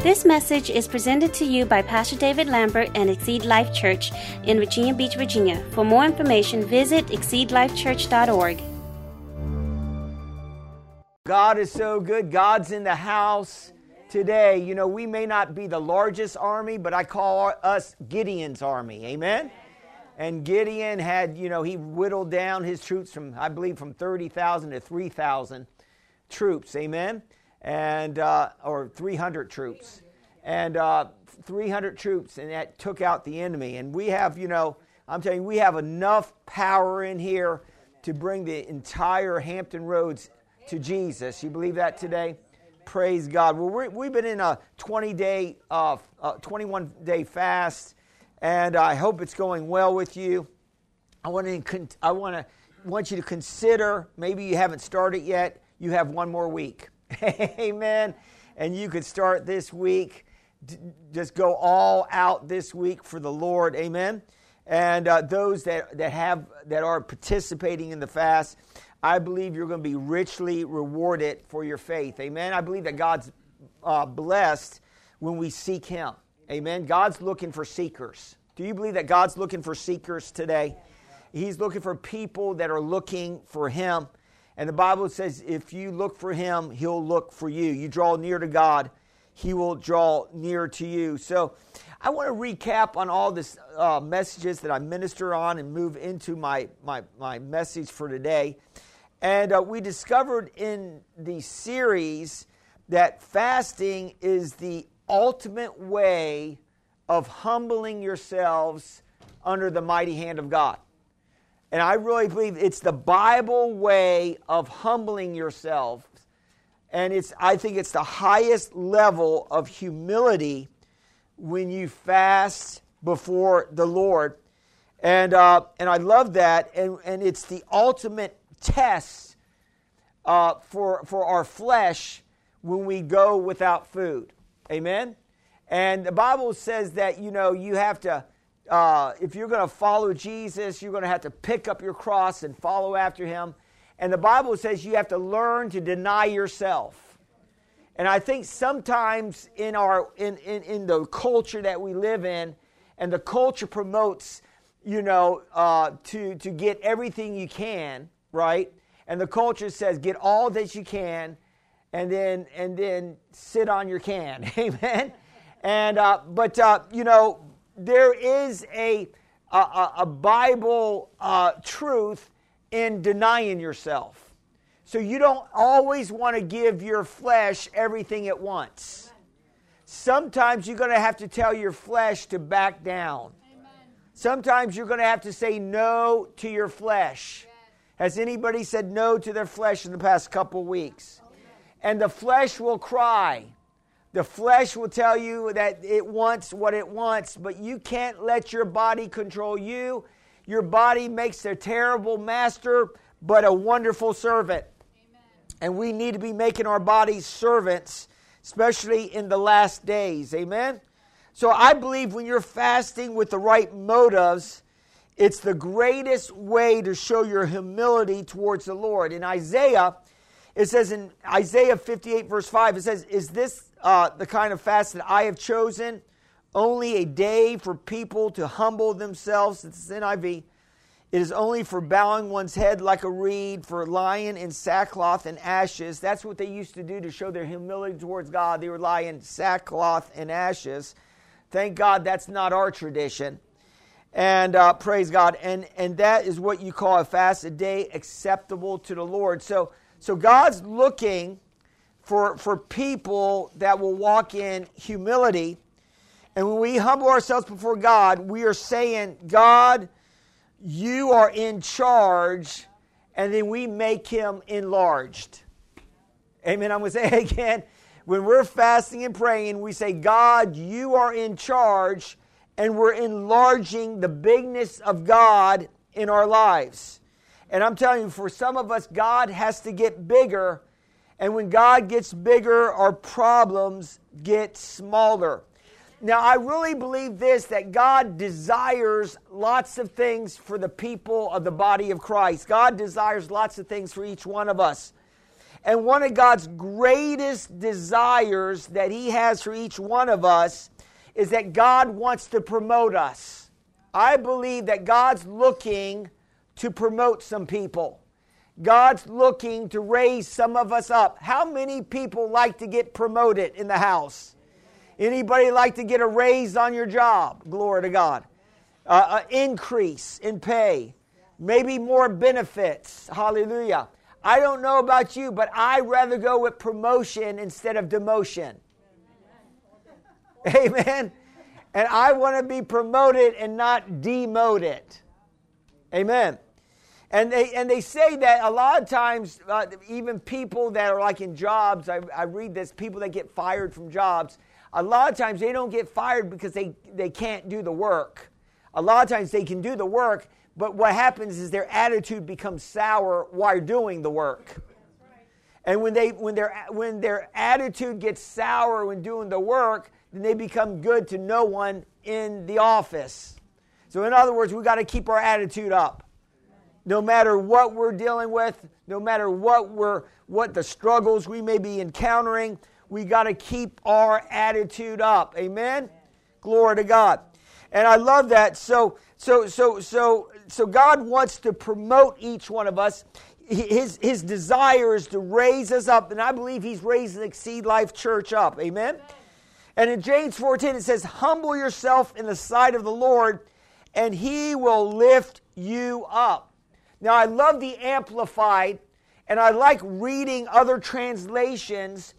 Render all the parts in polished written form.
This message is presented to you by Pastor David Lambert and Exceed Life Church in Virginia Beach, Virginia. For more information, visit exceedlifechurch.org. God is so good. God's in the house today. You know, we may not be the largest army, but I call us Gideon's army. Amen? And Gideon had, he whittled down his troops from, I believe, from 30,000 to 3,000 troops. Amen? And or 300 troops, and 300 troops, and that took out the enemy. And we have, I'm telling you, we have enough power in here to bring the entire Hampton Roads to Jesus. You believe that today? Praise God. Well, we've been in a 21-day fast, and I hope it's going well with you. I want you to consider, maybe you haven't started yet, you have one more week. Amen. And you could start this week. Just go all out this week for the Lord. Amen. And those that are participating in the fast, I believe you're going to be richly rewarded for your faith. Amen. I believe that God's blessed when we seek Him. Amen. God's looking for seekers. Do you believe that God's looking for seekers today? He's looking for people that are looking for Him. And the Bible says if you look for Him, He'll look for you. You draw near to God, He will draw near to you. So I want to recap on all this messages that I minister on and move into my message for today. And we discovered in the series that fasting is the ultimate way of humbling yourselves under the mighty hand of God. And I really believe it's the Bible way of humbling yourself. And I think it's the highest level of humility when you fast before the Lord. And I love that. And it's the ultimate test for our flesh when we go without food. Amen? And the Bible says that, you have to... if you're going to follow Jesus, you're going to have to pick up your cross and follow after Him. And the Bible says you have to learn to deny yourself. And I think sometimes in the culture that we live in, and the culture promotes, to get everything you can, right? And the culture says get all that you can, and then sit on your can, amen. And there is a Bible truth in denying yourself. So you don't always want to give your flesh everything at once. Sometimes you're going to have to tell your flesh to back down. Sometimes you're going to have to say no to your flesh. Has anybody said no to their flesh in the past couple weeks? And the flesh will cry. The flesh will tell you that it wants what it wants, but you can't let your body control you. Your body makes a terrible master, but a wonderful servant. Amen. And we need to be making our bodies servants, especially in the last days. Amen? So I believe when you're fasting with the right motives, it's the greatest way to show your humility towards the Lord. In Isaiah, it says in Isaiah 58 verse 5, it says, is this the kind of fast that I have chosen? Only a day for people to humble themselves. It's NIV. It is only for bowing one's head like a reed, for lying in sackcloth and ashes. That's what they used to do to show their humility towards God. They would lie in sackcloth and ashes. Thank God that's not our tradition. And praise God. And that is what you call a fast, a day acceptable to the Lord. So God's looking for people that will walk in humility. And when we humble ourselves before God, we are saying, God, you are in charge, and then we make Him enlarged. Amen. I'm going to say it again. When we're fasting and praying, we say, God, you are in charge, and we're enlarging the bigness of God in our lives. And I'm telling you, for some of us, God has to get bigger. And when God gets bigger, our problems get smaller. Now, I really believe this, that God desires lots of things for the people of the body of Christ. God desires lots of things for each one of us. And one of God's greatest desires that he has for each one of us is that God wants to promote us. I believe that God's looking to promote some people. God's looking to raise some of us up. How many people like to get promoted in the house? Anybody like to get a raise on your job? Glory to God. An increase in pay. Maybe more benefits. Hallelujah. I don't know about you, but I'd rather go with promotion instead of demotion. Amen. And I want to be promoted and not demoted. Amen. And they say that a lot of times, even people that are like in jobs, I read this, people that get fired from jobs, a lot of times they don't get fired because they can't do the work. A lot of times they can do the work, but what happens is their attitude becomes sour while doing the work. And when their attitude gets sour when doing the work, then they become good to no one in the office. So in other words, we've got to keep our attitude up. No matter what we're dealing with, no matter what the struggles we may be encountering, we got to keep our attitude up. Amen? Glory to God. And I love that. So God wants to promote each one of us. His desire is to raise us up, and I believe he's raising Exceed Life Church up. Amen? And in James 4:10 it says, humble yourself in the sight of the Lord, and he will lift you up. Now I love the Amplified, and I like reading other translations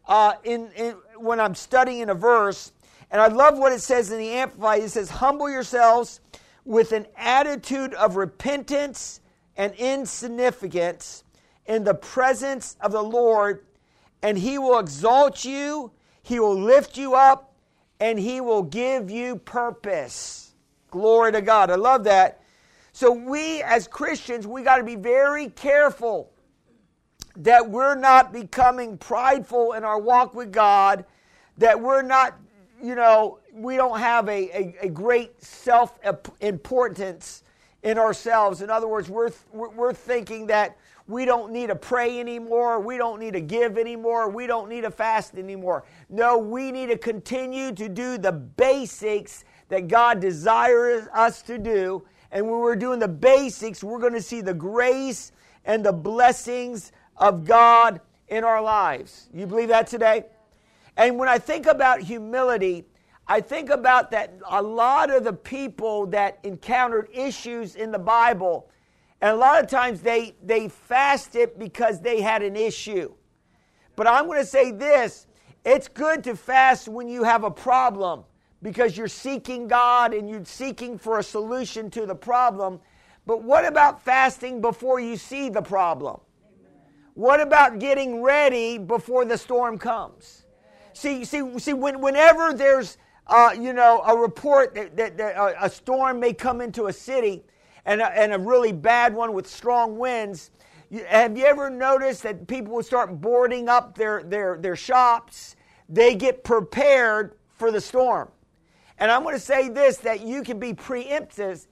when I'm studying a verse. And I love what it says in the Amplified. It says, humble yourselves with an attitude of repentance and insignificance in the presence of the Lord, and he will exalt you, he will lift you up, and he will give you purpose. Glory to God. I love that. So we as Christians, we got to be very careful that we're not becoming prideful in our walk with God, that we're not, we don't have a great self-importance in ourselves. In other words, we're thinking that we don't need to pray anymore. We don't need to give anymore. We don't need to fast anymore. No, we need to continue to do the basics that God desires us to do. And when we're doing the basics, we're going to see the grace and the blessings of God in our lives. You believe that today? And when I think about humility, I think about that a lot of the people that encountered issues in the Bible, and a lot of times they fasted because they had an issue. But I'm going to say this, it's good to fast when you have a problem because you're seeking God and you're seeking for a solution to the problem. But what about fasting before you see the problem? What about getting ready before the storm comes? See, whenever there's a report that a storm may come into a city, and a really bad one with strong winds, have you ever noticed that people will start boarding up their shops? They get prepared for the storm. And I'm going to say this, that you can be preemptive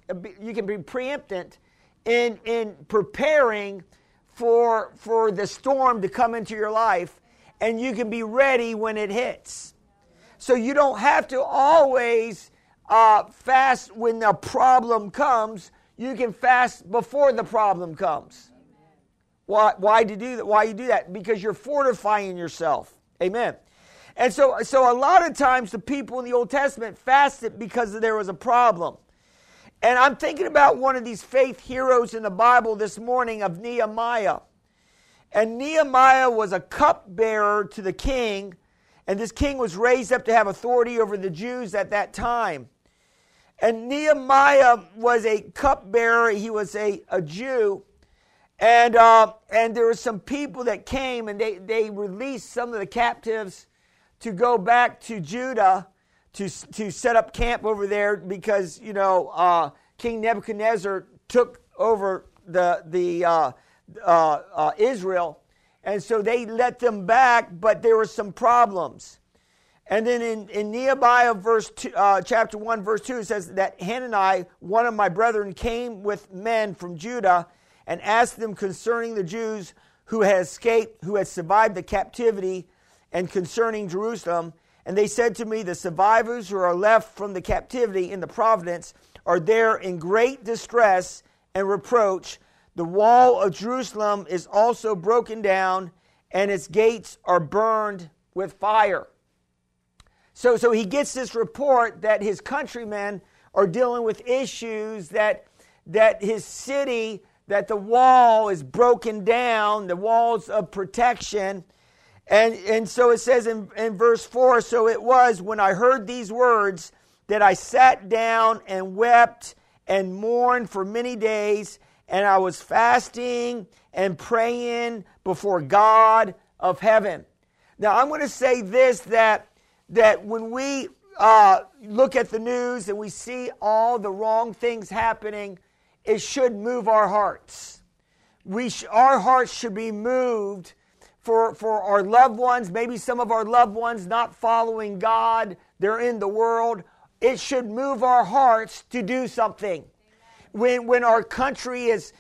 in preparing for the storm to come into your life, and you can be ready when it hits. So you don't have to always fast when the problem comes. You can fast before the problem comes. Why do you do that? Because you're fortifying yourself. Amen. And so a lot of times the people in the Old Testament fasted because there was a problem. And I'm thinking about one of these faith heroes in the Bible this morning of Nehemiah. And Nehemiah was a cupbearer to the king, and this king was raised up to have authority over the Jews at that time. And Nehemiah was a cupbearer. He was a Jew. And there were some people that came, and they released some of the captives to go back to Judah to set up camp over there because, King Nebuchadnezzar took over the Israel. And so they let them back, but there were some problems. And then in Nehemiah chapter 1, verse 2, it says that Hanani, one of my brethren, came with men from Judah and asked them concerning the Jews who had escaped, who had survived the captivity, and concerning Jerusalem. And they said to me, the survivors who are left from the captivity in the province are there in great distress and reproach. The wall of Jerusalem is also broken down, and its gates are burned with fire. So he gets this report that his countrymen are dealing with issues, that his city, that the wall is broken down, the walls of protection. And so it says in verse 4, so it was when I heard these words that I sat down and wept and mourned for many days, and I was fasting and praying before God of heaven. Now I'm going to say this, that when we look at the news and we see all the wrong things happening, it should move our hearts. Our hearts should be moved for our loved ones, maybe some of our loved ones not following God, they're in the world. It should move our hearts to do something. When our country is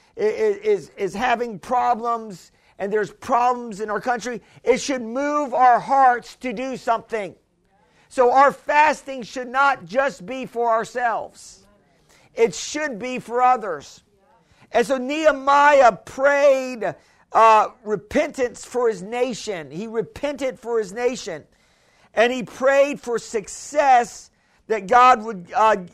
having problems, and there's problems in our country, it should move our hearts to do something. So our fasting should not just be for ourselves. It should be for others. And so Nehemiah prayed repentance for his nation. He repented for his nation. And he prayed for success, that God would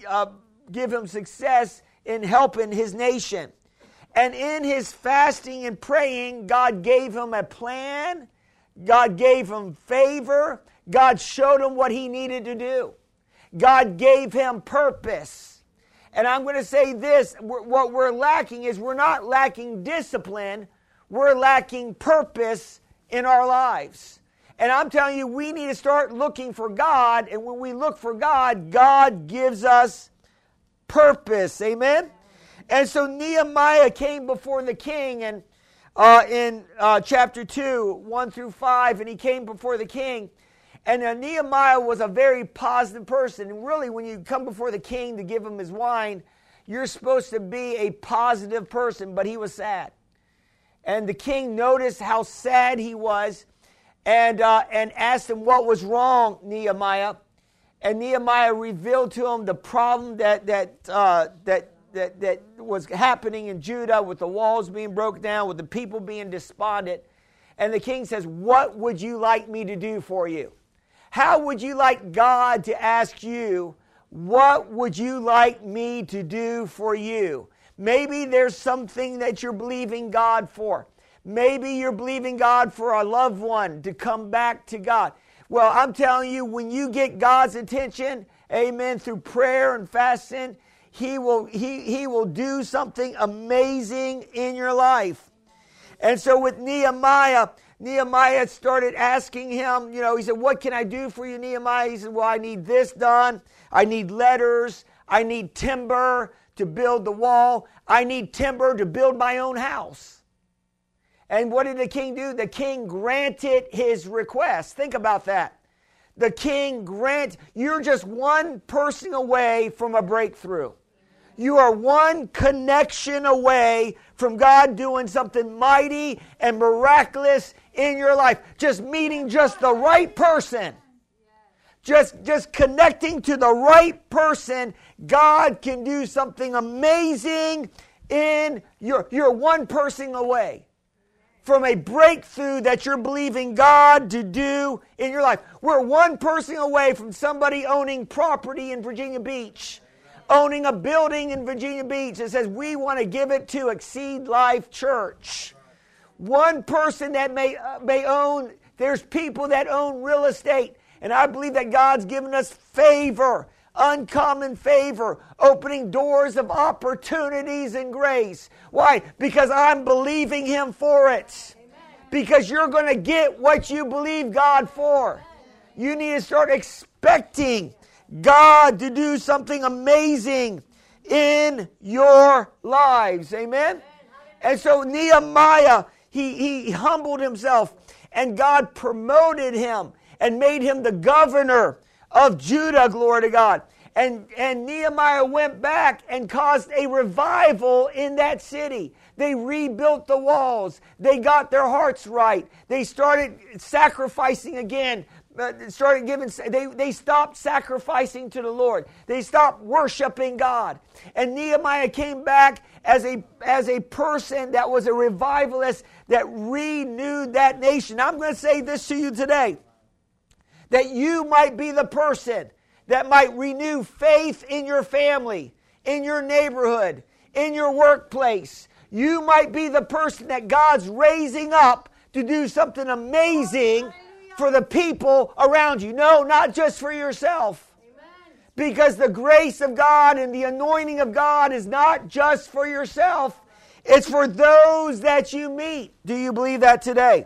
give him success in helping his nation. And in his fasting and praying, God gave him a plan. God gave him favor. God showed him what he needed to do. God gave him purpose. And I'm going to say this, what we're lacking is we're not lacking discipline, we're lacking purpose in our lives. And I'm telling you, we need to start looking for God, and when we look for God, God gives us purpose. Amen? And so Nehemiah came before the king, and in chapter 2, 1 through 5, and he came before the king. And Nehemiah was a very positive person. And really, when you come before the king to give him his wine, you're supposed to be a positive person, but he was sad. And the king noticed how sad he was, and asked him what was wrong, Nehemiah. And Nehemiah revealed to him the problem that was happening in Judah, with the walls being broken down, with the people being despondent. And the king says, what would you like me to do for you? How would you like God to ask you, what would you like me to do for you? Maybe there's something that you're believing God for. Maybe you're believing God for a loved one to come back to God. Well, I'm telling you, when you get God's attention, amen, through prayer and fasting, He will do something amazing in your life. And so with Nehemiah started asking him, he said, what can I do for you, Nehemiah? He said, well, I need this done. I need letters. I need timber to build the wall. I need timber to build my own house. And what did the king do? The king granted his request. Think about that. The king you're just one person away from a breakthrough. You are one connection away from God doing something mighty and miraculous in your life. Just meeting just the right person. Just connecting to the right person. God can do something amazing in you're one person away from a breakthrough that you're believing God to do in your life. We're one person away from somebody owning property in Virginia Beach. Owning a building in Virginia Beach that says we want to give it to Exceed Life Church. One person that may own, there's people that own real estate. And I believe that God's given us favor, uncommon favor, opening doors of opportunities and grace. Why? Because I'm believing Him for it. Because you're going to get what you believe God for. You need to start expecting God to do something amazing in your lives. Amen? And so Nehemiah, he humbled himself, and God promoted him and made him the governor of Judah, glory to God. And Nehemiah went back and caused a revival in that city. They rebuilt the walls. They got their hearts right. They started sacrificing again. They stopped sacrificing to the Lord. They stopped worshiping God. And Nehemiah came back as a person that was a revivalist that renewed that nation. I'm going to say this to you today, that you might be the person that might renew faith in your family, in your neighborhood, in your workplace. You might be the person that God's raising up to do something amazing for the people around you. No, not just for yourself. Because the grace of God and the anointing of God is not just for yourself. It's for those that you meet. Do you believe that today?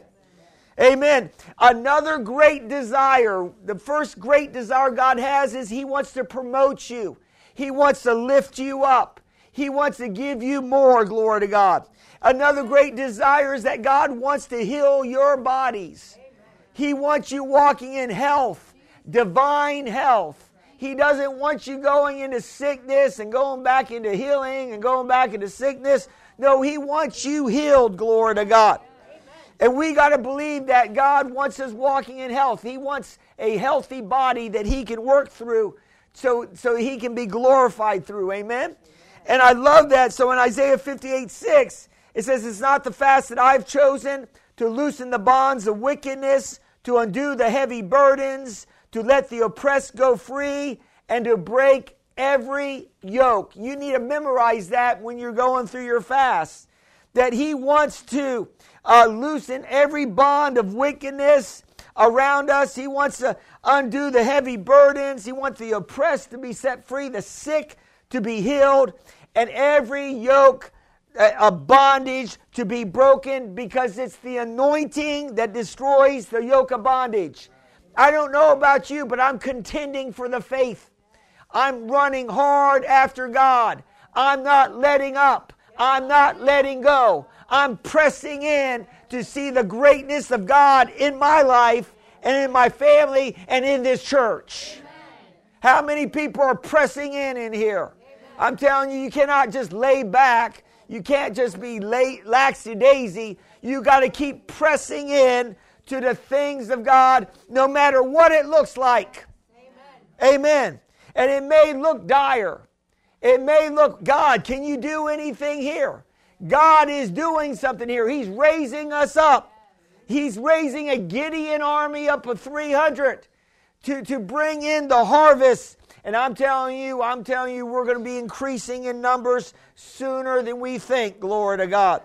Amen. Another great desire, the first great desire God has is He wants to promote you. He wants to lift you up. He wants to give you more, glory to God. Another great desire is that God wants to heal your bodies. He wants you walking in health, divine health. He doesn't want you going into sickness and going back into healing and going back into sickness. No, He wants you healed, glory to God. And we got to believe that God wants us walking in health. He wants a healthy body that He can work through so He can be glorified through. Amen? And I love that. So in Isaiah 58:6, it says, it's not the fast that I've chosen to loosen the bonds of wickedness, to undo the heavy burdens, to let the oppressed go free, and to break every yoke. You need to memorize that when you're going through your fast. That He wants to loosen every bond of wickedness around us. He wants to undo the heavy burdens. He wants the oppressed to be set free, the sick to be healed, and every yoke of bondage to be broken, because it's the anointing that destroys the yoke of bondage. I don't know about you, but I'm contending for the faith. I'm running hard after God. I'm not letting up. I'm not letting go. I'm pressing in to see the greatness of God in my life and in my family and in this church. Amen. How many people are pressing in here? Amen. I'm telling you, you cannot just lay back. You can't just be laxy-daisy. You got to keep pressing in to the things of God, no matter what it looks like. Amen. Amen. And it may look dire. It may look, God, can you do anything here? God is doing something here. He's raising us up. He's raising a Gideon army up of 300 to bring in the harvest. And I'm telling you, we're going to be increasing in numbers sooner than we think. Glory to God.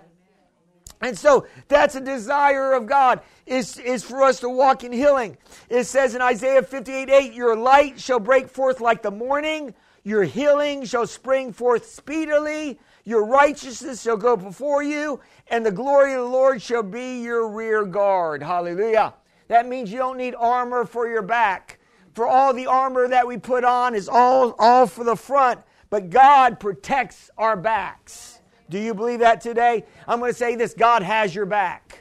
And so that's a desire of God, is for us to walk in healing. It says in Isaiah 58:8, your light shall break forth like the morning. Your healing shall spring forth speedily. Your righteousness shall go before you, and the glory of the Lord shall be your rear guard. Hallelujah. That means you don't need armor for your back. For all the armor that we put on is all for the front, but God protects our backs. Do you believe that today? I'm going to say this, God has your back.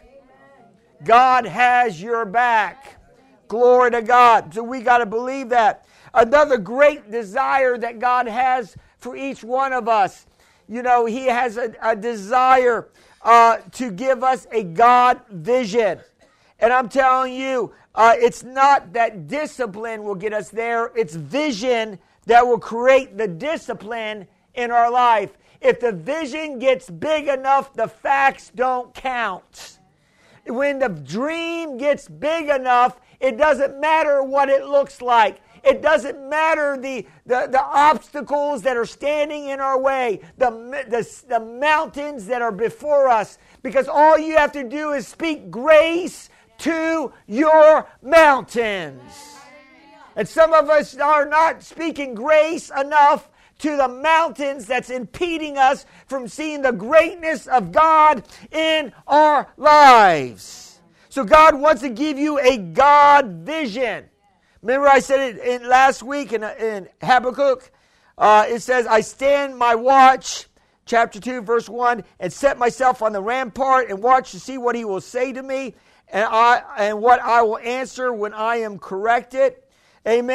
God has your back. Glory to God. So we got to believe that. Another great desire that God has for each one of us, you know, He has a desire to give us a God vision. And I'm telling you, it's not that discipline will get us there. It's vision that will create the discipline in our life. If the vision gets big enough, the facts don't count. When the dream gets big enough, it doesn't matter what it looks like. It doesn't matter the obstacles that are standing in our way, the mountains that are before us, because all you have to do is speak grace to your mountains. And some of us are not speaking grace enough to the mountains that's impeding us from seeing the greatness of God in our lives. So God wants to give you a God vision. Remember I said it last week in Habakkuk. It says, I stand my watch, chapter 2, verse 1, and set myself on the rampart and watch to see what He will say to me and what I will answer when I am corrected. Amen.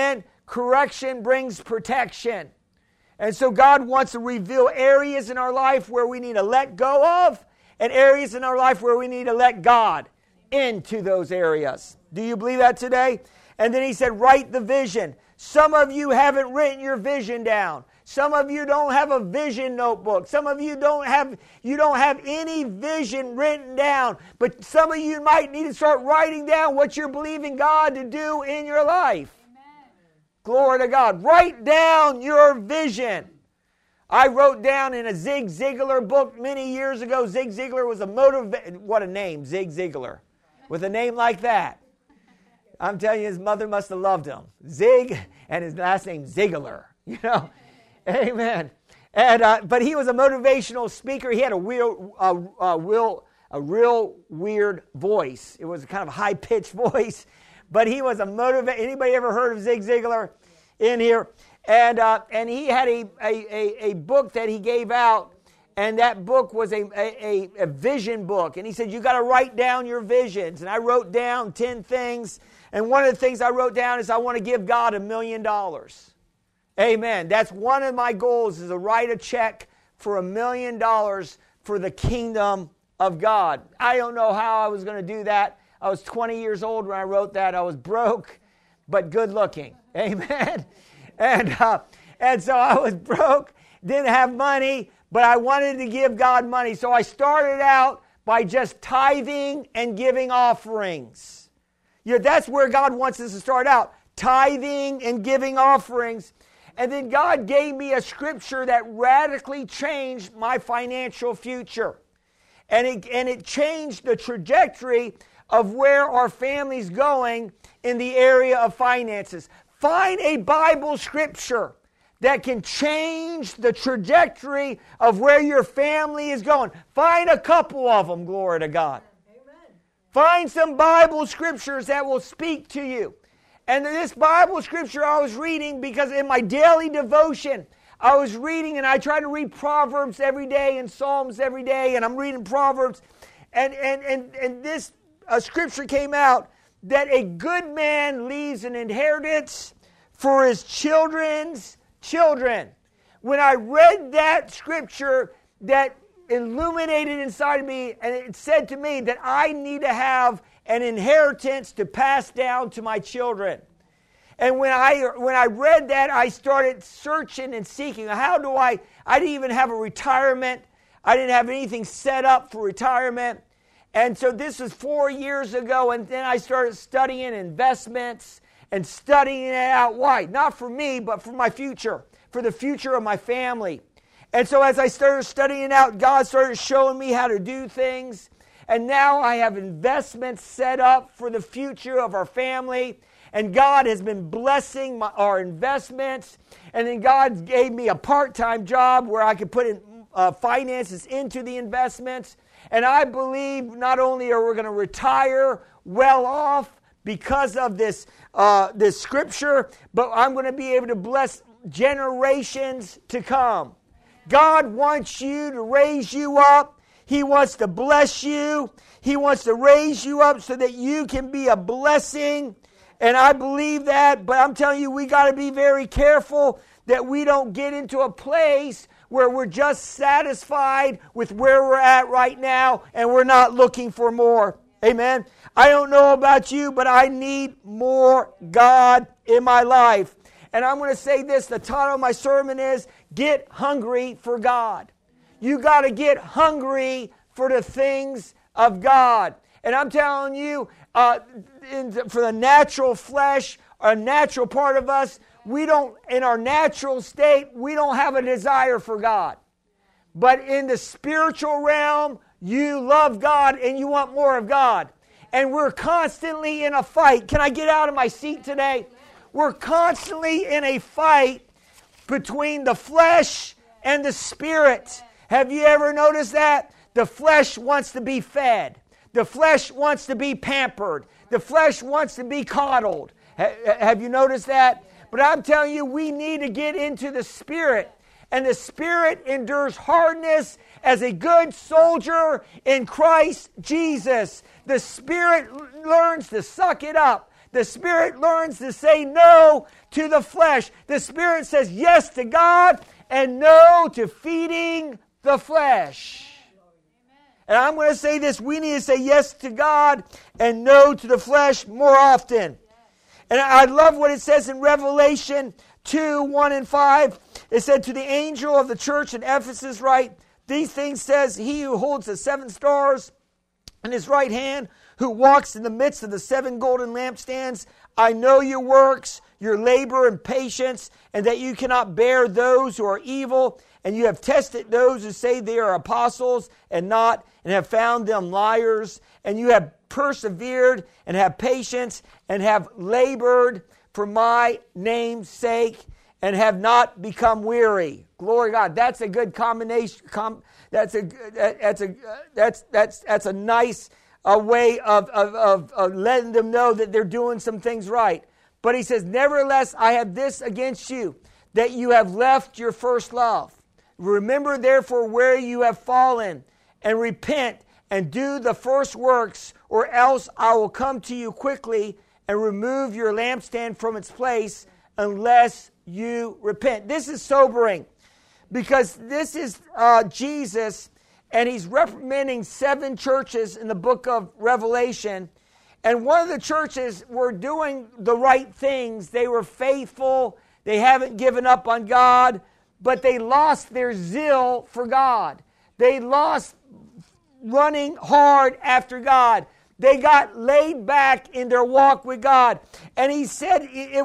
correction brings protection. And so God wants to reveal areas in our life where we need to let go of and areas in our life where we need to let God into those areas. Do you believe that today? And then he said, write the vision. Some of you haven't written your vision down. Some of you don't have a vision notebook. Some of you don't have any vision written down. But some of you might need to start writing down what you're believing God to do in your life. Glory to God. Write down your vision. I wrote down in a Zig Ziglar book many years ago. Zig Ziglar was what a name, Zig Ziglar. With a name like that. I'm telling you, his mother must have loved him. Zig, and his last name Ziglar. You know? Amen. And but he was a motivational speaker. He had a real weird voice. It was a kind of high-pitched voice. But he was a motivator. Anybody ever heard of Zig Ziglar in here? And he had a book that he gave out, and that book was a vision book. And he said, you got to write down your visions. And I wrote down 10 things. And one of the things I wrote down is I want to give God $1 million. Amen. That's one of my goals, is to write a check for $1 million for the kingdom of God. I don't know how I was going to do that. I was 20 years old when I wrote that. I was broke, but good looking. Amen. And so I was broke, didn't have money, but I wanted to give God money. So I started out by just tithing and giving offerings. You know, that's where God wants us to start out, tithing and giving offerings. And then God gave me a scripture that radically changed my financial future. And it changed the trajectory of where our family's going in the area of finances. Find a Bible scripture that can change the trajectory of where your family is going. Find a couple of them, glory to God. Amen. Find some Bible scriptures that will speak to you. And this Bible scripture I was reading, because in my daily devotion, I was reading, and I try to read Proverbs every day and Psalms every day, and I'm reading Proverbs. And this scripture came out that a good man leaves an inheritance for his children's children. When I read that scripture, that illuminated inside of me, and it said to me that I need to have an inheritance to pass down to my children. And when I read that, I started searching and seeking. How do I didn't even have a retirement. I didn't have anything set up for retirement. And so this was 4 years ago, and then I started studying investments and studying it out. Why? Not for me, but for my future, for the future of my family. And so as I started studying it out, God started showing me how to do things. And now I have investments set up for the future of our family. And God has been blessing our investments. And then God gave me a part-time job where I could put in finances into the investments. And I believe not only are we going to retire well off because of this scripture, but I'm going to be able to bless generations to come. God wants you to raise you up. He wants to bless you. He wants to raise you up so that you can be a blessing. And I believe that, but I'm telling you, we got to be very careful that we don't get into a place where we're just satisfied with where we're at right now and we're not looking for more. Amen. I don't know about you, but I need more God in my life. And I'm going to say this, the title of my sermon is, Get Hungry for God. You got to get hungry for the things of God. And I'm telling you, for the natural flesh, a natural part of us, in our natural state, we don't have a desire for God. But in the spiritual realm, you love God and you want more of God. And we're constantly in a fight. Can I get out of my seat today? We're constantly in a fight between the flesh and the spirit. Have you ever noticed that? The flesh wants to be fed. The flesh wants to be pampered. The flesh wants to be coddled. Have you noticed that? But I'm telling you, we need to get into the spirit. And the Spirit endures hardness as a good soldier in Christ Jesus. The Spirit learns to suck it up. The Spirit learns to say no to the flesh. The Spirit says yes to God and no to feeding the flesh. And I'm going to say this, we need to say yes to God and no to the flesh more often. And I love what it says in Revelation 2, 1 and 5. It said, to the angel of the church in Ephesus write, these things says he who holds the 7 stars in his right hand, who walks in the midst of the 7 golden lampstands. I know your works, your labor and patience, and that you cannot bear those who are evil. And you have tested those who say they are apostles and not, and have found them liars. And you have persevered and have patience and have labored for my name's sake and have not become weary. Glory to God. That's a good combination. That's a nice way of letting them know that they're doing some things right. But he says, nevertheless, I have this against you, that you have left your first love. Remember therefore where you have fallen, and repent and do the first works, or else I will come to you quickly and remove your lampstand from its place unless you repent. This is sobering because this is Jesus, and he's reprimanding 7 churches in the book of Revelation. And one of the churches were doing the right things. They were faithful. They haven't given up on God. But they lost their zeal for God. They lost running hard after God. They got laid back in their walk with God. And he said,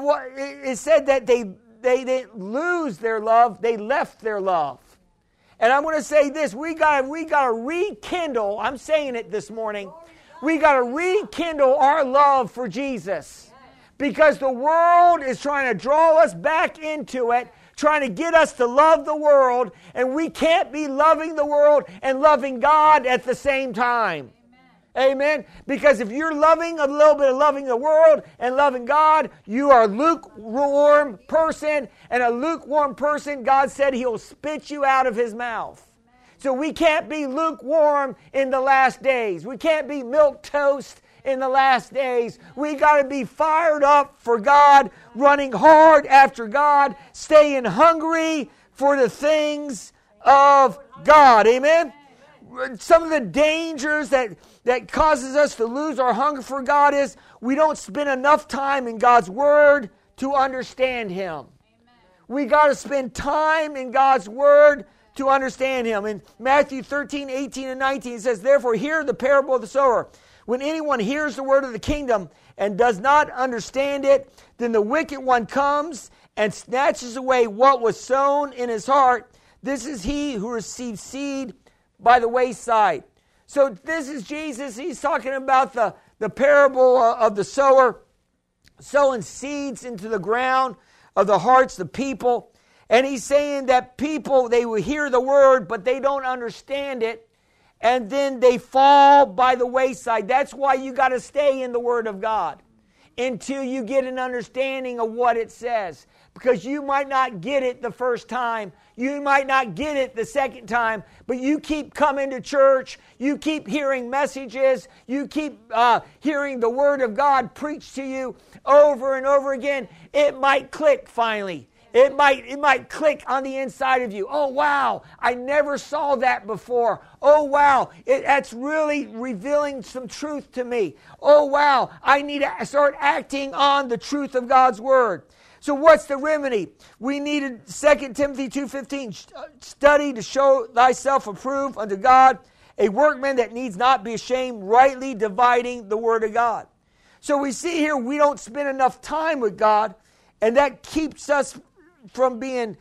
it said that they didn't lose their love, they left their love. And I'm going to say this, we got to rekindle, I'm saying it this morning, we got to rekindle our love for Jesus. Because the world is trying to draw us back into it, trying to get us to love the world, and we can't be loving the world and loving God at the same time. Amen. Because if you're loving a little bit of loving the world and loving God, you are a lukewarm person. And a lukewarm person, God said he'll spit you out of his mouth. So we can't be lukewarm in the last days. We can't be milquetoast in the last days. We got to be fired up for God, running hard after God, staying hungry for the things of God. Amen. Some of the dangers that causes us to lose our hunger for God is we don't spend enough time in God's Word to understand Him. Amen. We got to spend time in God's Word to understand Him. In Matthew 13, 18, and 19, it says, therefore, hear the parable of the sower. When anyone hears the word of the kingdom and does not understand it, then the wicked one comes and snatches away what was sown in his heart. This is he who receives seed by the wayside. So this is Jesus. He's talking about the parable of the sower sowing seeds into the ground of the hearts of the people. And he's saying that people, they will hear the word, but they don't understand it. And then they fall by the wayside. That's why you got to stay in the Word of God until you get an understanding of what it says. Because you might not get it the first time. You might not get it the second time. But you keep coming to church. You keep hearing messages. You keep hearing the Word of God preached to you over and over again. It might click finally. It might click on the inside of you. Oh, wow, I never saw that before. Oh, wow, that's really revealing some truth to me. Oh, wow, I need to start acting on the truth of God's Word. So what's the remedy? We needed 2 Timothy 2:15. Study to show thyself approved unto God, a workman that needs not be ashamed, rightly dividing the Word of God. So we see here we don't spend enough time with God, and that keeps us from being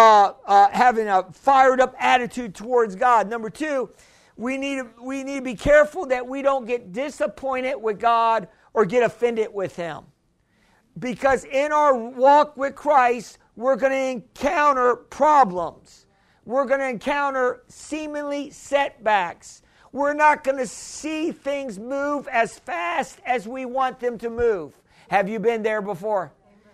having a fired up attitude towards God. Number 2, we need to be careful that we don't get disappointed with God or get offended with Him. Because in our walk with Christ, we're going to encounter problems. We're going to encounter seemingly setbacks. We're not going to see things move as fast as we want them to move. Have you been there before?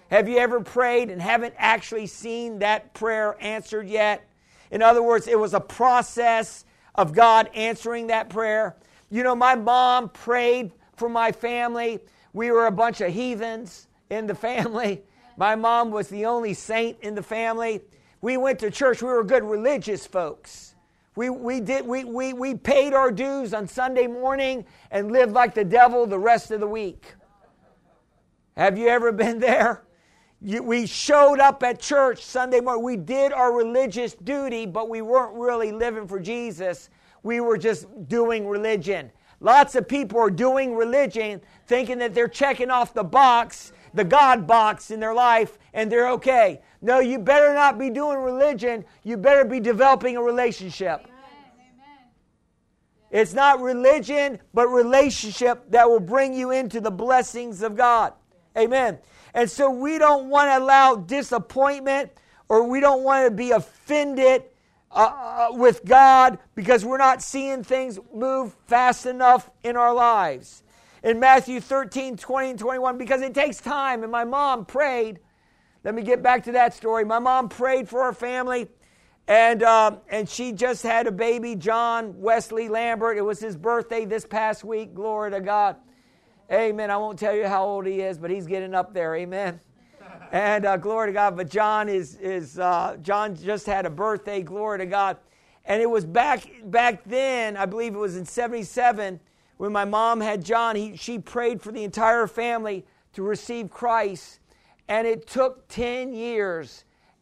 Have you ever prayed and haven't actually seen that prayer answered yet? In other words, it was a process of God answering that prayer. You know, my mom prayed for my family. We were a bunch of heathens in the family. My mom was the only saint in the family. We went to church. We were good religious folks. We paid our dues on Sunday morning and lived like the devil the rest of the week. Have you ever been there? We showed up at church Sunday morning. We did our religious duty, but we weren't really living for Jesus. We were just doing religion. Lots of people are doing religion thinking that they're checking off the box, the God box in their life, and they're okay. No, you better not be doing religion. You better be developing a relationship. Amen. It's not religion, but relationship that will bring you into the blessings of God. Amen. And so we don't want to allow disappointment, or we don't want to be offended with God because we're not seeing things move fast enough in our lives. In Matthew 13, 20 and 21, because it takes time, and my mom prayed. Let me get back to that story. My mom prayed for our family, and she just had a baby, John Wesley Lambert. It was his birthday this past week. Glory to God. Amen. I won't tell you how old he is, but he's getting up there. Amen. And glory to God. But John John just had a birthday. Glory to God. And it was back then, I believe it was in 1977, when my mom had John. She prayed for the entire family to receive Christ. And it took 10 years,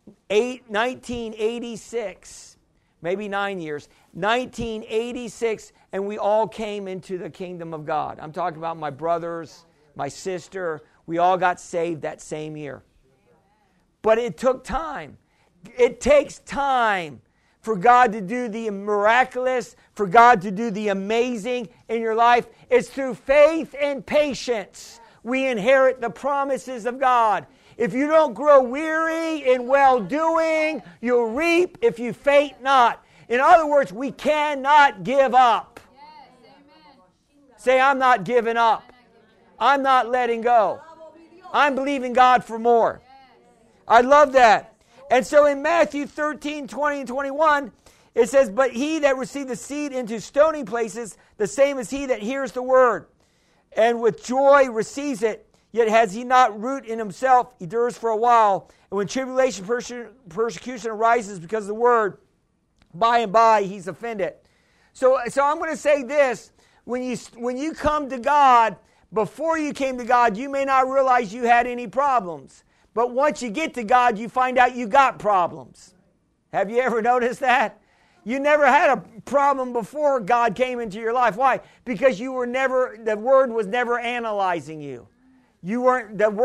1986, maybe 9 years, 1986, and we all came into the kingdom of God. I'm talking about my brothers, my sister. We all got saved that same year. But it took time. It takes time for God to do the miraculous, for God to do the amazing in your life. It's through faith and patience we inherit the promises of God. If you don't grow weary in well-doing, you'll reap if you faint not. In other words, we cannot give up. Yes, amen. Say, I'm not giving up. I'm not letting go. I'm believing God for more. I love that. And so in Matthew 13, 20 and 21, it says, but he that received the seed into stony places, the same as he that hears the word, and with joy receives it, yet has he not root in himself, he endures for a while. And when tribulation, persecution arises because of the word, by and by he's offended. So I'm going to say this. When you come to God, before you came to God, you may not realize you had any problems. But once you get to God, you find out you got problems. Have you ever noticed that? You never had a problem before God came into your life. Why? Because the word was never analyzing you. You read the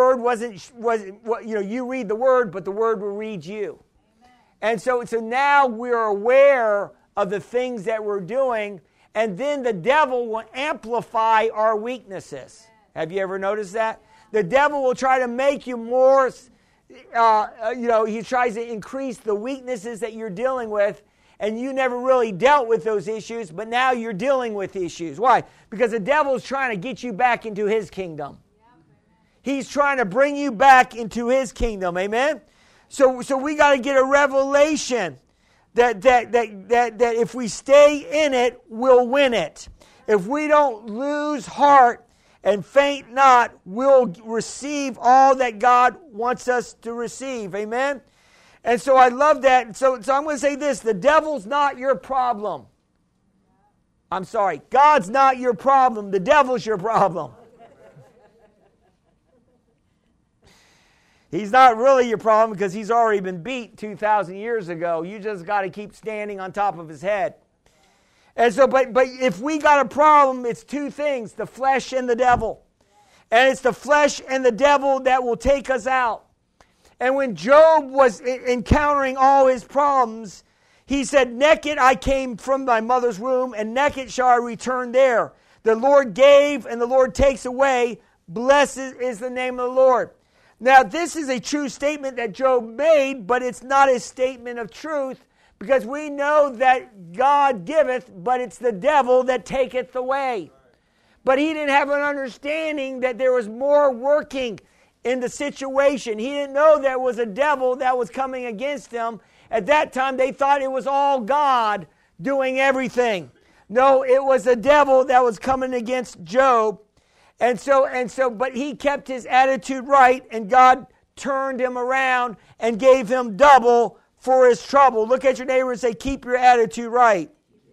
word, but the word will read you. Amen. And so now we're aware of the things that we're doing, and then the devil will amplify our weaknesses. Have you ever noticed that? The devil will try to make you more, he tries to increase the weaknesses that you're dealing with, and you never really dealt with those issues, but now you're dealing with issues. Why? Because the devil's trying to get you back into his kingdom. He's trying to bring you back into his kingdom. Amen? So we got to get a revelation that if we stay in it, we'll win it. If we don't lose heart and faint not, we'll receive all that God wants us to receive. Amen? And so I love that. So I'm going to say this. The devil's not your problem. I'm sorry. God's not your problem. The devil's your problem. He's not really your problem because he's already been beat 2,000 years ago. You just got to keep standing on top of his head. And so, but if we got a problem, it's two things, the flesh and the devil. And it's the flesh and the devil that will take us out. And when Job was encountering all his problems, he said, naked I came from my mother's womb, and naked shall I return there. The Lord gave, and the Lord takes away. Blessed is the name of the Lord. Now, this is a true statement that Job made, but it's not a statement of truth, because we know that God giveth, but it's the devil that taketh away. But he didn't have an understanding that there was more working in the situation. He didn't know there was a devil that was coming against him. At that time, they thought it was all God doing everything. No, it was the devil that was coming against Job. But he kept his attitude right, and God turned him around and gave him double for his trouble. Look at your neighbor and say, keep your attitude right.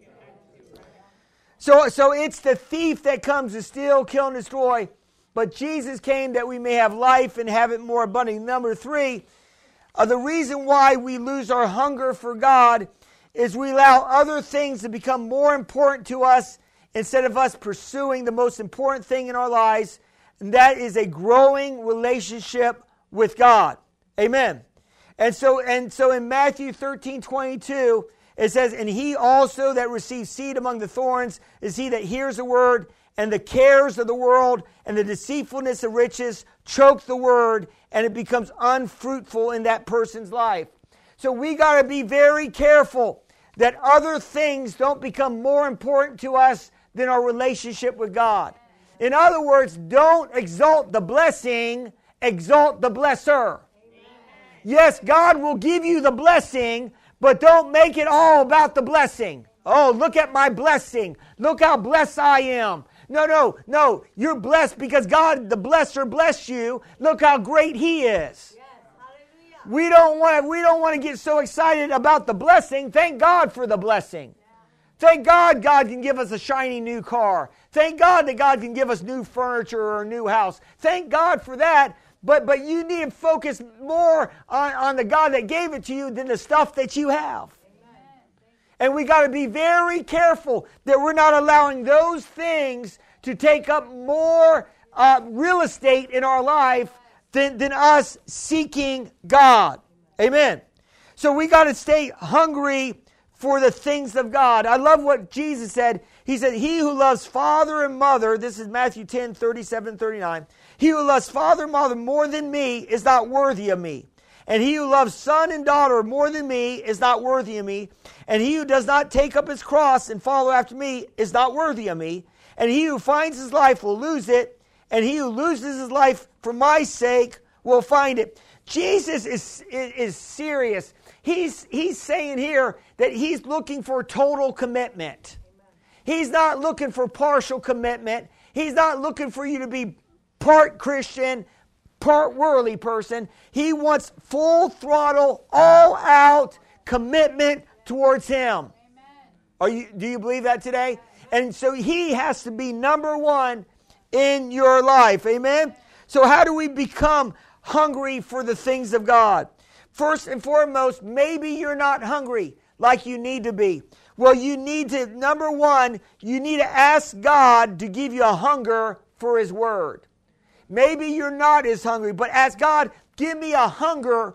So it's the thief that comes to steal, kill, and destroy. But Jesus came that we may have life and have it more abundantly. Number 3, the reason why we lose our hunger for God is we allow other things to become more important to us instead of us pursuing the most important thing in our lives, and that is a growing relationship with God. Amen. And so in Matthew 13:22, it says, and he also that receives seed among the thorns is he that hears the word, and the cares of the world and the deceitfulness of riches choke the word, and it becomes unfruitful in that person's life. So we got to be very careful that other things don't become more important to us than our relationship with God. In other words, don't exalt the blessing, exalt the blesser. Yes, God will give you the blessing, but don't make it all about the blessing. Oh, look at my blessing. Look how blessed I am. No. You're blessed because God, the blesser, blessed you. Look how great He is. Yes, we don't want to get so excited about the blessing. Thank God for the blessing. Thank God can give us a shiny new car. Thank God that God can give us new furniture or a new house. Thank God for that. But you need to focus more on the God that gave it to you than the stuff that you have. And we got to be very careful that we're not allowing those things to take up more real estate in our life than us seeking God. Amen. So we got to stay hungry for the things of God. I love what Jesus said. He said, he who loves father and mother, this is Matthew 10:37-39, he who loves father and mother more than me is not worthy of me. And he who loves son and daughter more than me is not worthy of me. And he who does not take up his cross and follow after me is not worthy of me. And he who finds his life will lose it. And he who loses his life for my sake will find it. Jesus is serious. He's saying here that he's looking for total commitment. He's not looking for partial commitment. He's not looking for you to be part Christian, part worldly person. He wants full throttle, all out commitment towards Him. Do you believe that today? And so He has to be number one in your life. Amen? So how do we become hungry for the things of God? First and foremost, maybe you're not hungry like you need to be. Well, you need to, number one, you need to ask God to give you a hunger for His Word. Maybe you're not as hungry, but ask God, give me a hunger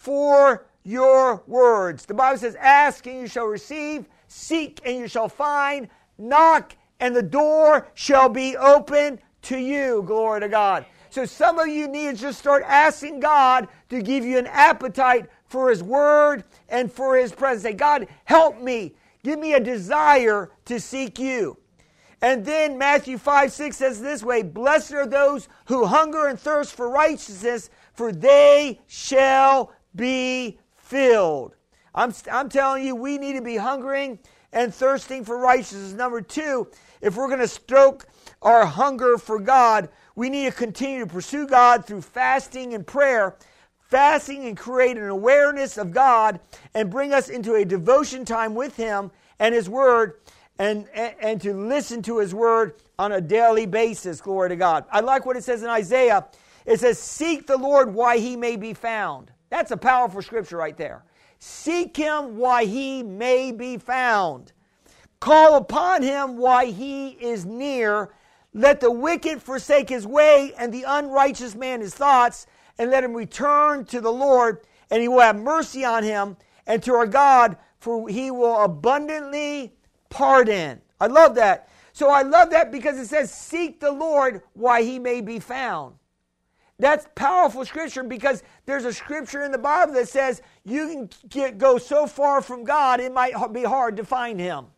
for your words. The Bible says, ask and you shall receive, seek and you shall find, knock and the door shall be open to you. Glory to God. So some of you need to just start asking God to give you an appetite for His Word and for His presence. Say, God, help me. Give me a desire to seek you. And then Matthew 5:6 says this way, blessed are those who hunger and thirst for righteousness, for they shall be filled. I'm telling you, we need to be hungering and thirsting for righteousness. Number 2, if we're going to stoke our hunger for God, we need to continue to pursue God through fasting and prayer. Fasting and create an awareness of God and bring us into a devotion time with Him and His Word, and to listen to His Word on a daily basis. Glory to God. I like what it says in Isaiah. It says, seek the Lord while He may be found. That's a powerful scripture right there. Seek Him while He may be found. Call upon Him while He is near. Let the wicked forsake his way and the unrighteous man his thoughts, and let him return to the Lord, and He will have mercy on him, and to our God, for He will abundantly pardon. I love that. So I love that because it says, seek the Lord while He may be found. That's powerful scripture, because there's a scripture in the Bible that says you can go so far from God, it might be hard to find Him.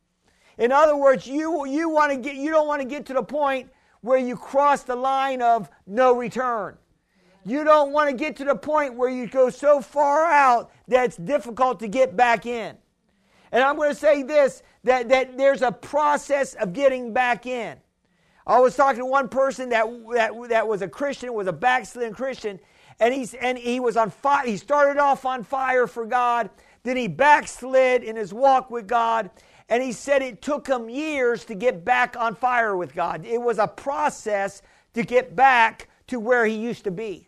In other words, you don't want to get to the point where you cross the line of no return. You don't want to get to the point where you go so far out that it's difficult to get back in. And I'm going to say this, that there's a process of getting back in. I was talking to one person that was a Christian, was a backslidden Christian, and he was on fire. He started off on fire for God, then he backslid in his walk with God, and he said it took him years to get back on fire with God. It was a process to get back to where he used to be.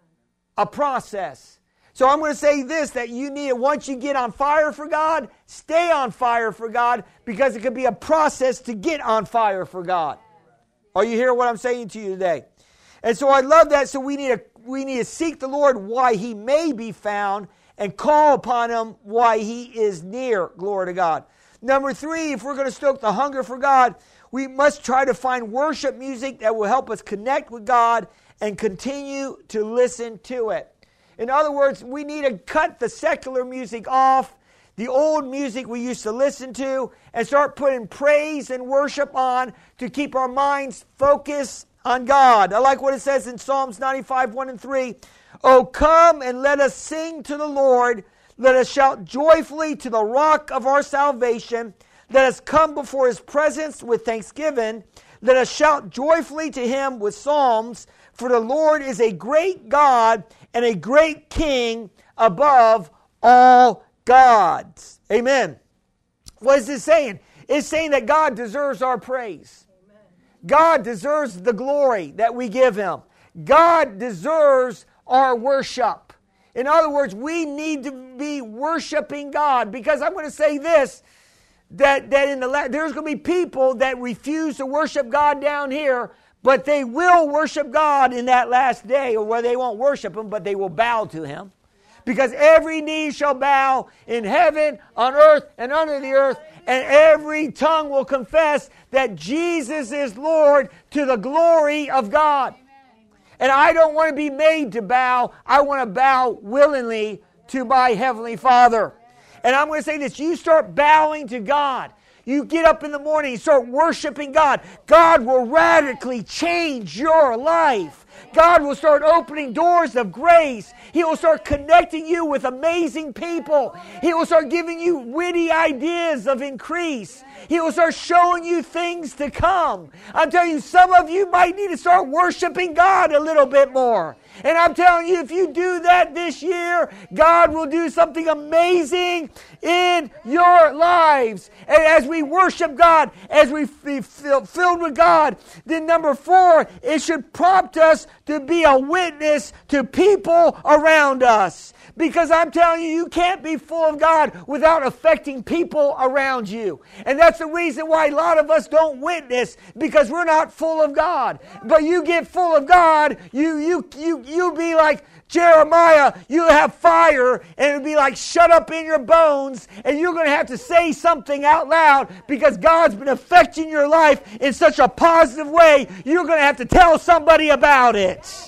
A process. So I'm going to say this, that you need, once you get on fire for God, stay on fire for God, because it could be a process to get on fire for God. Are you hearing what I'm saying to you today? And so I love that. So we need to seek the Lord while he may be found, and call upon him while he is near. Glory to God. Number 3, if we're going to stoke the hunger for God, we must try to find worship music that will help us connect with God and continue to listen to it. In other words, we need to cut the secular music off, the old music we used to listen to, and start putting praise and worship on to keep our minds focused on God. I like what it says in Psalms 95, 1 and 3. Oh, come and let us sing to the Lord. Let us shout joyfully to the rock of our salvation. Let us come before his presence with thanksgiving. Let us shout joyfully to him with psalms. For the Lord is a great God and a great King above all gods. Amen. What is this saying? It's saying that God deserves our praise. Amen. God deserves the glory that we give him. God deserves our worship. In other words, we need to be worshiping God, because I'm going to say this, that there's going to be people that refuse to worship God down here, but they will worship God in that last day, or where they won't worship him, but they will bow to him. Because every knee shall bow in heaven, on earth, and under the earth, and every tongue will confess that Jesus is Lord, to the glory of God. And I don't want to be made to bow. I want to bow willingly to my Heavenly Father. And I'm going to say this, you start bowing to God. You get up in the morning and start worshiping God. God will radically change your life. God will start opening doors of grace. He will start connecting you with amazing people. He will start giving you witty ideas of increase. He will start showing you things to come. I'm telling you, some of you might need to start worshiping God a little bit more. And I'm telling you, if you do that this year, God will do something amazing in your lives. And as we worship God, as we feel filled with God, then number 4, it should prompt us to be a witness to people around us. Because I'm telling you, you can't be full of God without affecting people around you. And that's the reason why a lot of us don't witness, because we're not full of God. But you get full of God, you be like Jeremiah, you have fire, and it'll be like shut up in your bones, and you're going to have to say something out loud, because God's been affecting your life in such a positive way, you're going to have to tell somebody about it.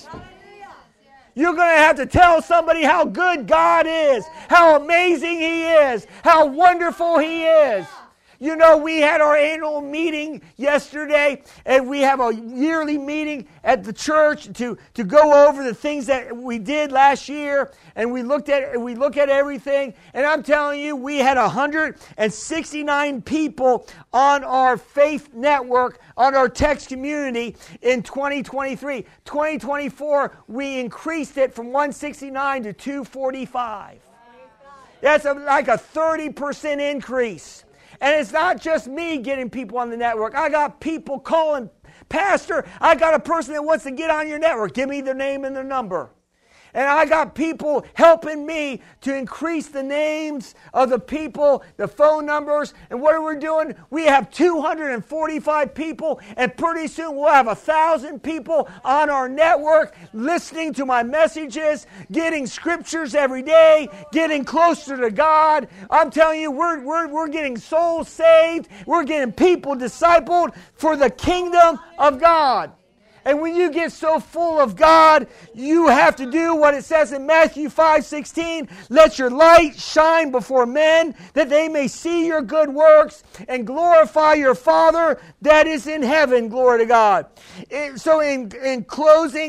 You're going to have to tell somebody how good God is, how amazing he is, how wonderful he is. You know, we had our annual meeting yesterday, and we have a yearly meeting at the church to go over the things that we did last year, and we look at everything. And I'm telling you, we had 169 people on our faith network, on our text community in 2023. 2024, we increased it from 169 to 245. That's like a 30% increase. And it's not just me getting people on the network. I got people calling, Pastor, I got a person that wants to get on your network. Give me their name and their number. And I got people helping me to increase the names of the people, the phone numbers. And what are we doing? We have 245 people, and pretty soon we'll have 1,000 people on our network listening to my messages, getting scriptures every day, getting closer to God. I'm telling you, we're getting souls saved. We're getting people discipled for the kingdom of God. And when you get so full of God, you have to do what it says in Matthew 5:16. Let your light shine before men, that they may see your good works and glorify your Father that is in heaven. Glory to God. So in closing,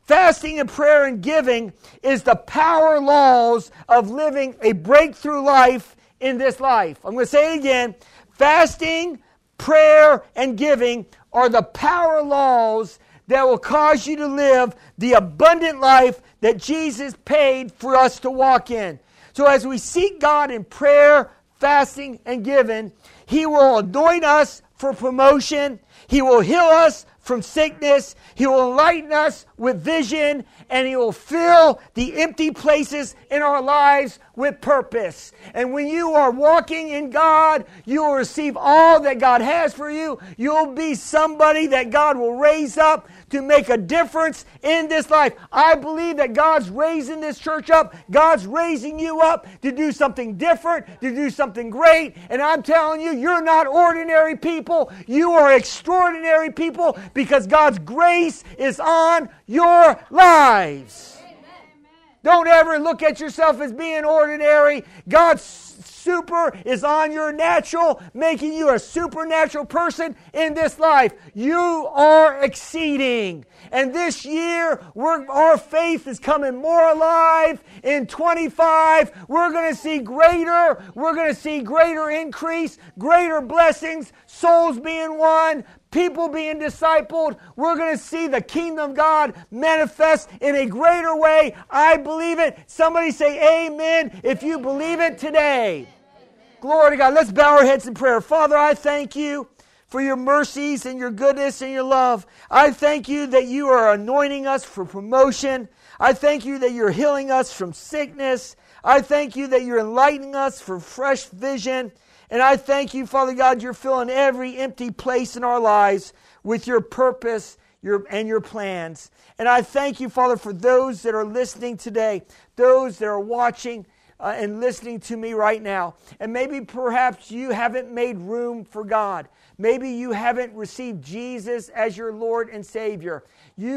Fasting and prayer and giving is the power laws of living a breakthrough life in this life. I'm going to say it again. Fasting, prayer, and giving are the power laws that will cause you to live the abundant life that Jesus paid for us to walk in. So as we seek God in prayer, fasting, and giving, He will anoint us for promotion. He will heal us from sickness. He will enlighten us with vision, and He will fill the empty places in our lives with purpose. And when you are walking in God, you will receive all that God has for you. You'll be somebody that God will raise up to make a difference in this life. I believe that God's raising this church up. God's raising you up to do something different, to do something great. And I'm telling you, you're not ordinary people. You are extraordinary people because God's grace is on your lives. Don't ever look at yourself as being ordinary. God's super is on your natural, making you a supernatural person in this life. You are exceeding. And this year, our faith is coming more alive. In 25, we're going to see greater increase, greater blessings, souls being won, people being discipled. We're going to see the kingdom of God manifest in a greater way. I believe it. Somebody say amen if you believe it today. Glory to God. Let's bow our heads in prayer. Father, I thank you for your mercies and your goodness and your love. I thank you that you are anointing us for promotion. I thank you that you're healing us from sickness. I thank you that you're enlightening us for fresh vision. And I thank you, Father God, you're filling every empty place in our lives with your purpose and your plans. And I thank you, Father, for those that are listening today, those that are watching and listening to me right now. And maybe perhaps you haven't made room for God. Maybe you haven't received Jesus as your Lord and Savior.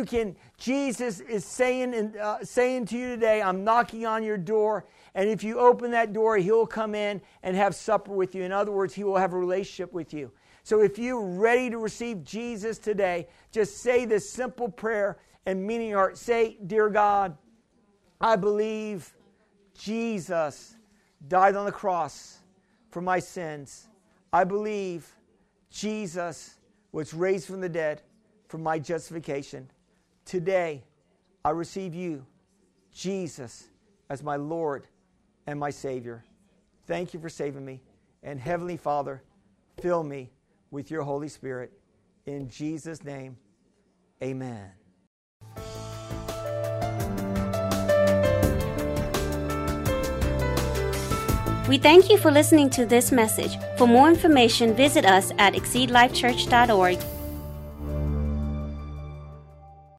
Jesus is saying to you today, I'm knocking on your door. And if you open that door, He'll come in and have supper with you. In other words, He will have a relationship with you. So if you're ready to receive Jesus today, just say this simple prayer and mean in your heart. Say, Dear God, I believe Jesus died on the cross for my sins. I believe Jesus was raised from the dead for my justification. Today, I receive you, Jesus, as my Lord and my Savior. Thank you for saving me. And Heavenly Father, fill me with your Holy Spirit. In Jesus' name, amen. We thank you for listening to this message. For more information, visit us at exceedlifechurch.org.